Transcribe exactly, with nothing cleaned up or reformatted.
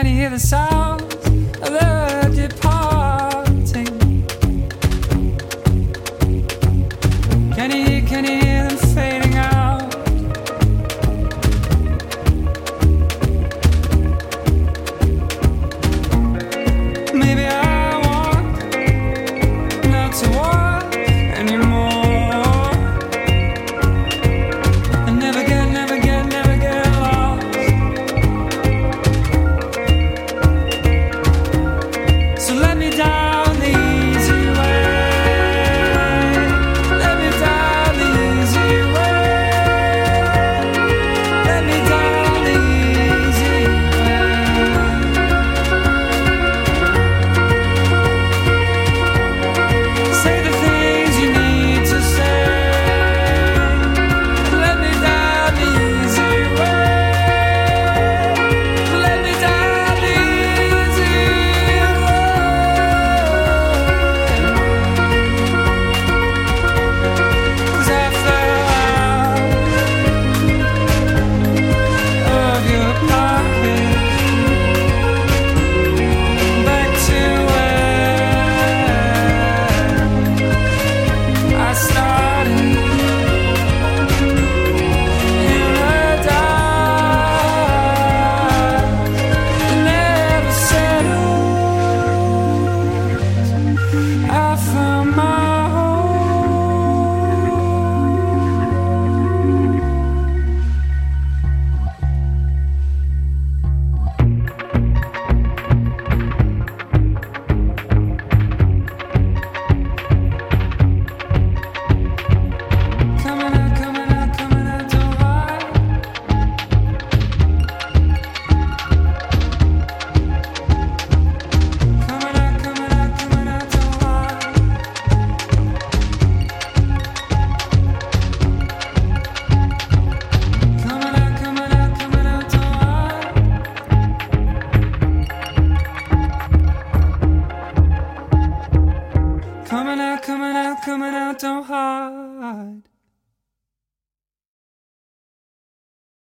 can you hear the sounds of the departing? Can you hear, can you hear them fading out? Maybe I want not to want anymore, and never get, never get, never get lost. So let me down the easy way. Let me down the easy way. Let me down the easy way. Say the things you need to say. Let me down the easy way. Let me down the easy way. 'Cause I fell out of your pocket, back to where I started, in the dark, never settled. I found my home. Coming out, coming out, coming out, don't hide. Coming out, coming out, coming out, don't hide. Coming out, coming out, coming out, don't hide. Coming out, coming out, coming out, don't hide.